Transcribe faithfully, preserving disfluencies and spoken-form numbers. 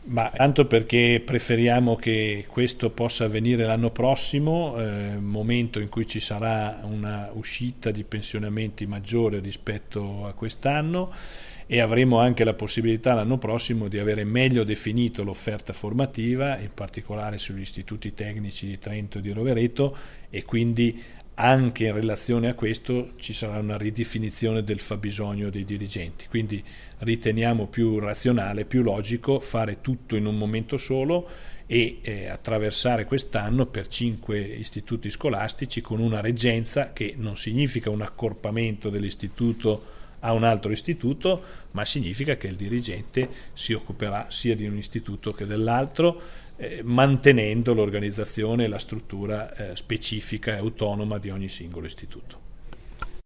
Ma tanto perché preferiamo che questo possa avvenire l'anno prossimo, eh, momento in cui ci sarà una uscita di pensionamenti maggiore rispetto a quest'anno, e avremo anche la possibilità l'anno prossimo di avere meglio definito l'offerta formativa, in particolare sugli istituti tecnici di Trento e di Rovereto, e quindi anche in relazione a questo ci sarà una ridefinizione del fabbisogno dei dirigenti. Quindi riteniamo più razionale, più logico fare tutto in un momento solo e eh, attraversare quest'anno per cinque istituti scolastici con una reggenza che non significa un accorpamento dell'istituto a un altro istituto, ma significa che il dirigente si occuperà sia di un istituto che dell'altro, eh, mantenendo l'organizzazione e la struttura eh, specifica e autonoma di ogni singolo istituto.